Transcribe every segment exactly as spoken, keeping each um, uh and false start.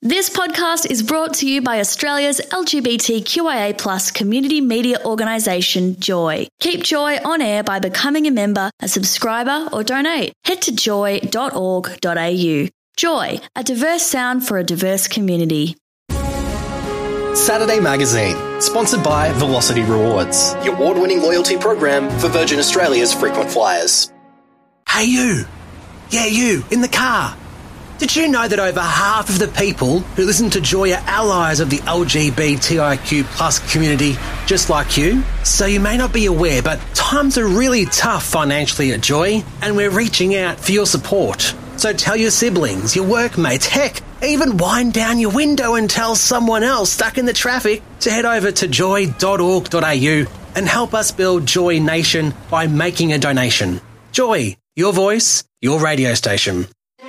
This podcast is brought to you by Australia's L G B T Q I A plus community media organisation, Joy. Keep Joy on air by becoming a member, a subscriber or donate. Head to joy dot org dot a u. Joy, a diverse sound for a diverse community. Saturday Magazine, sponsored by Velocity Rewards, the award-winning loyalty program for Virgin Australia's frequent flyers. Hey you! Yeah, you, in the car. Did you know that over half of the people who listen to Joy are allies of the L G B T I Q plus community, just like you? So you may not be aware, but times are really tough financially at Joy, and we're reaching out for your support. So tell your siblings, your workmates, heck, even wind down your window and tell someone else stuck in the traffic to head over to joy dot org dot a u and help us build Joy Nation by making a donation. Joy, your voice, your radio station.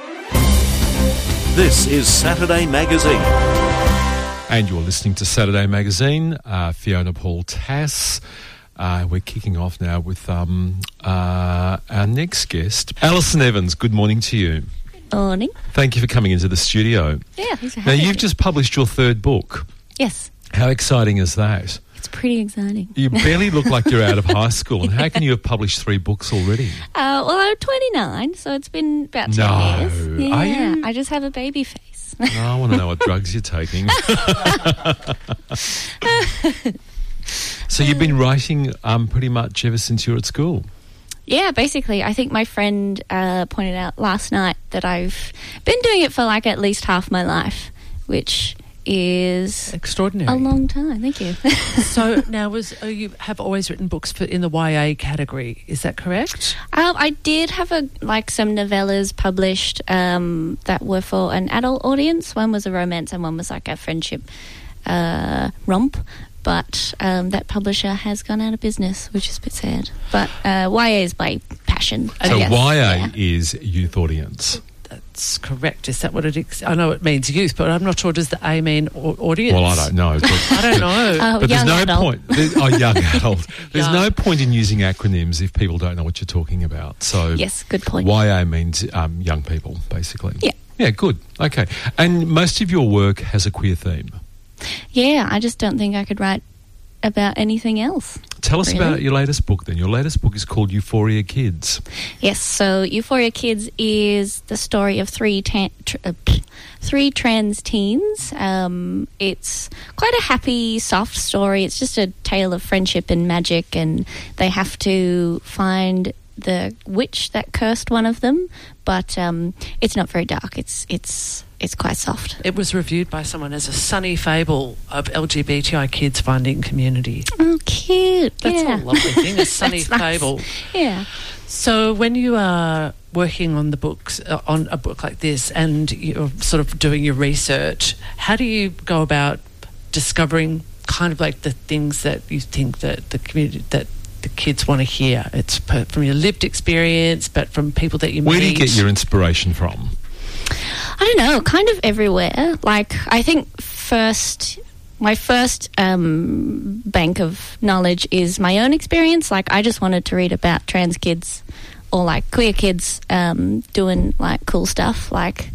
This is Saturday Magazine. And you're listening to Saturday Magazine. Uh, Fiona Paul Tass. Uh, we're kicking off now with um, uh, our next guest, Alison Evans. Good morning to you. Good morning. Thank you for coming into the studio. Yeah, thanks for Now, having you've me. just published your third book. Yes. How exciting is that? It's pretty exciting. You barely look like you're out of high school. And how can you have published three books already? Uh, well, I'm twenty-nine, so it's been about ten No. years. Yeah, Are you? I just have a baby face. Oh, I want to know what drugs you're taking. So you've been writing um, pretty much ever since you were at school? Yeah, basically. I think my friend uh, pointed out last night that I've been doing it for like at least half my life, which is extraordinary. A long time. Thank you. So now, was oh, you have always written books for in the Y A category? Is that correct? Um, I did have a like some novellas published um, that were for an adult audience. One was a romance, and one was like a friendship uh, romp. But um, that publisher has gone out of business, which is a bit sad. But uh, Y A is my passion. So I guess. Y A Yeah. is youth audience. That's correct. Is that what it is? I know it means youth, but I'm not sure. Does the A mean au- audience? Well, I don't know. But, I don't know. Oh, but there's young no adult. point. there- Oh, young adult. There's Young. no point in using acronyms if people don't know what you're talking about. So Yes, good point. Y A means um, young people, basically. Yeah. Yeah, good. Okay. And most of your work has a queer theme. Yeah, I just don't think I could write about anything else. Tell us Really? about your latest book then. Your latest book is called Euphoria Kids. Yes, so Euphoria Kids is the story of three ta- tr- uh, three trans teens. Um, it's quite a happy, soft story. It's just a tale of friendship and magic, and they have to find the witch that cursed one of them. But um, it's not very dark. It's it's it's quite soft. It was reviewed by someone as a sunny fable of L G B T I kids finding community. Oh, cute! That's yeah. a lovely thing, a sunny That's nice. fable. Yeah. So when you are working on the books, uh, on a book like this, and you're sort of doing your research, how do you go about discovering kind of like the things that you think that the community, that the kids want to hear? It's per, from your lived experience, but from people that you Where meet. do you get your inspiration from? I don't know, kind of everywhere. Like, I think first, my first um, bank of knowledge is my own experience. Like, I just wanted to read about trans kids or, like, queer kids um, doing, like, cool stuff, like,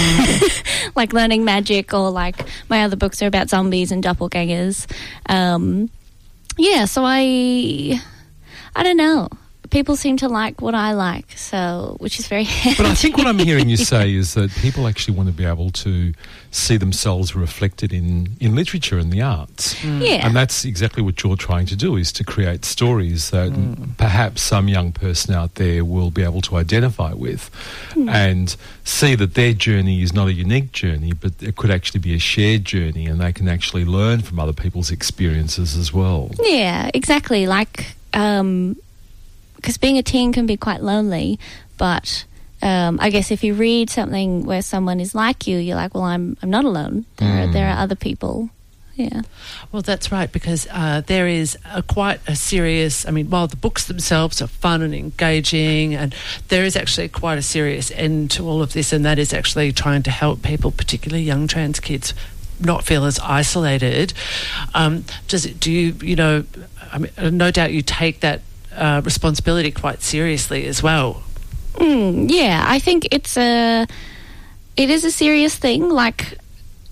like learning magic, or, like, my other books are about zombies and doppelgangers. Um, yeah, so I, I don't know. People seem to like what I like, so which is very handy. But I think what I'm hearing you say is that people actually want to be able to see themselves reflected in, in literature and the arts. Yeah. And that's exactly what you're trying to do, is to create stories that perhaps some young person out there will be able to identify with and see that their journey is not a unique journey, but it could actually be a shared journey, and they can actually learn from other people's experiences as well. Yeah, exactly. Like, um, because being a teen can be quite lonely, but um, I guess if you read something where someone is like you, you're like, well, I'm I'm not alone. There are, there are other people. Yeah. Well, that's right, because uh, there is a quite a serious, I mean, while the books themselves are fun and engaging, and there is actually quite a serious end to all of this, and that is actually trying to help people, particularly young trans kids, not feel as isolated. Um, does it, do you, you know, I mean, no doubt you take that uh, responsibility quite seriously as well. Mm, yeah, I think it's a, it is a serious thing. Like,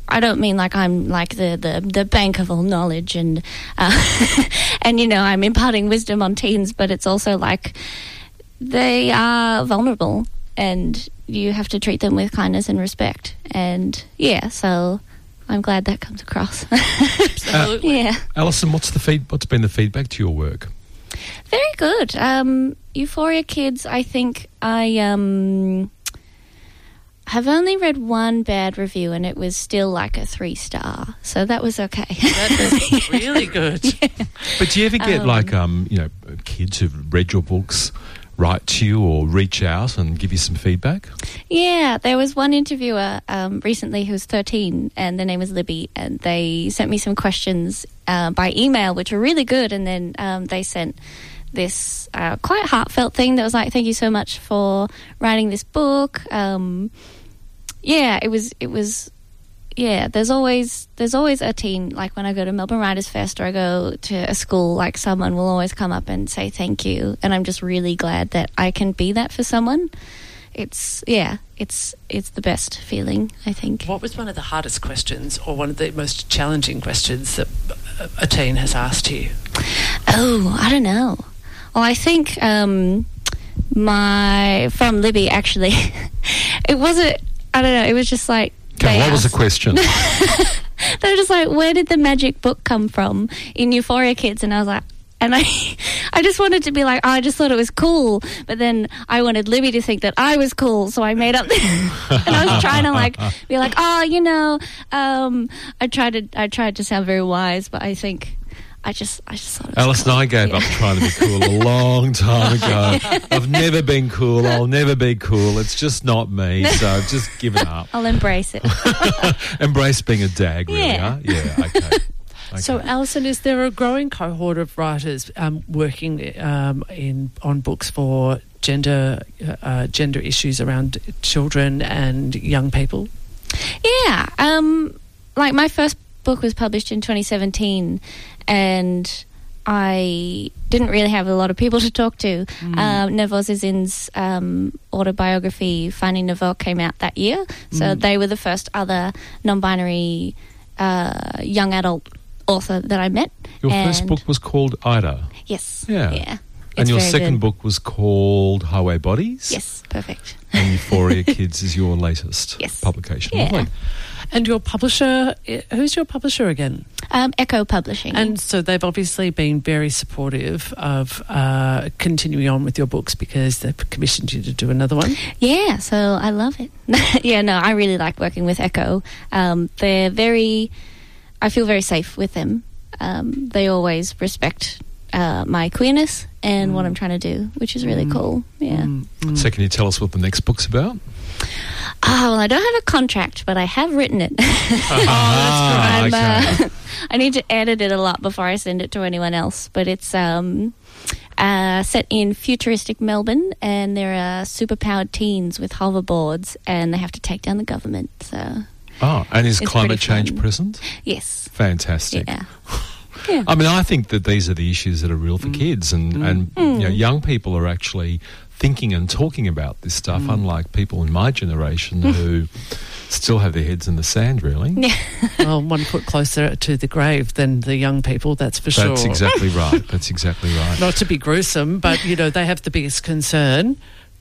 I don't mean like I'm like the, the, the bank of all knowledge and, uh, and, you know, I'm imparting wisdom on teens, but it's also like they are vulnerable and you have to treat them with kindness and respect. And, yeah, so I'm glad that comes across. Absolutely. Yeah. Alison, what's the feed, what's been the feedback to your work? Very good. Um, Euphoria Kids, I think I... Um, I've only read one bad review and it was still like a three star, so that was okay. That is really good. Yeah. But do you ever get Um, like um, you know, kids who've read your books write to you or reach out and give you some feedback? Yeah, there was one interviewer um, recently who was thirteen and their name was Libby, and they sent me some questions uh, by email which were really good, and then um, they sent this uh, quite heartfelt thing that was like, thank you so much for writing this book. Um, yeah, it was, it was, yeah, there's always, there's always a teen, like when I go to Melbourne Writers Fest or I go to a school, like someone will always come up and say thank you. And I'm just really glad that I can be that for someone. It's, yeah, it's, it's the best feeling, I think. What was one of the hardest questions or one of the most challenging questions that a teen has asked you? Oh, I don't know. Well, I think um, my, from Libby, actually, it wasn't, I don't know, it was just like... Okay, what was the question? They were just like, where did the magic book come from in Euphoria Kids? And I was like, and I I just wanted to be like, oh, I just thought it was cool. But then I wanted Libby to think that I was cool, so I made up the, and I was trying to like be like, oh, you know, um, I tried to I tried to sound very wise, but I think... I just, I just thought it was Alison, cool. I gave yeah. up trying to be cool a long time ago. I've never been cool. I'll never be cool. It's just not me. So I've just given up. I'll embrace it. Embrace being a dag, really, Yeah. huh? Yeah, okay. Okay. So, Alison, is there a growing cohort of writers um, working um, in on books for gender uh, gender issues around children and young people? Yeah. Um, like my first book was published in twenty seventeen, and I didn't really have a lot of people to talk to. Mm. Um, Neville Zizin's um, autobiography, Finding Neville, came out that year. So mm. they were the first other non-binary uh, young adult author that I met. Your and first book was called Ida. Yes. Yeah. Yeah. And It's your very second good. book was called Highway Bodies? Yes, perfect. And Euphoria Kids is your latest Yes. publication. Yeah. Lovely. And your publisher, i- who's your publisher again? Um, Echo Publishing. And so they've obviously been very supportive of uh, continuing on with your books because they've commissioned you to do another one. Yeah, so I love it. Yeah, no, I really like working with Echo. Um, they're very, I feel very safe with them. Um, they always respect uh, my queerness and Mm. what I'm trying to do, which is really Mm. cool. Yeah. Mm, mm. So can you tell us what the next book's about? Oh, well, I don't have a contract, but I have written it. Ah, I'm, okay. uh, I need to edit it a lot before I send it to anyone else. But it's um, uh, set in futuristic Melbourne, and there are superpowered teens with hoverboards, and they have to take down the government. So, Oh, and is It's climate pretty change fun. present? yes. Fantastic. Yeah. Yeah. I mean, I think that these are the issues that are real for kids, and, and you know, young people are actually thinking and talking about this stuff, unlike people in my generation who still have their heads in the sand, really. Yeah. Well, one foot closer to the grave than the young people, that's for sure. That's exactly right. That's exactly right. Not to be gruesome, but, you know, they have the biggest concern.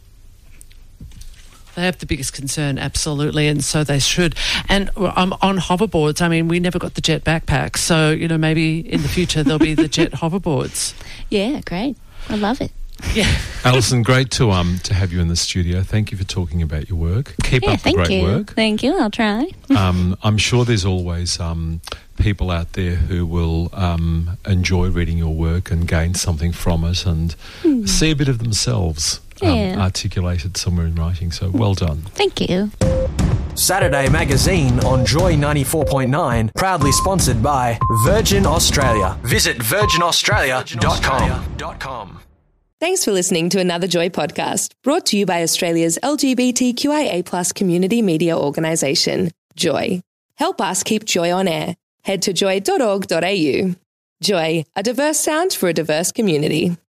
They have the biggest concern, absolutely, and so they should. And um, on hoverboards, I mean, we never got the jet backpacks, so, you know, maybe in the future there'll be the jet hoverboards. Yeah, great. I love it. Yeah. Alison, great to um to have you in the studio. Thank you for talking about your work. Keep Yeah, up the thank great you. work. Thank you. I'll try. Um, I'm sure there's always um, people out there who will um, enjoy reading your work and gain something from it and see a bit of themselves um, Yeah. articulated somewhere in writing. So well done. Thank you. Saturday Magazine on Joy ninety-four point nine, proudly sponsored by Virgin Australia. Visit virgin australia dot com. Thanks for listening to another Joy podcast, brought to you by Australia's L G B T Q I A plus community media organisation, Joy. Help us keep Joy on air. Head to joy dot org dot a u. Joy, a diverse sound for a diverse community.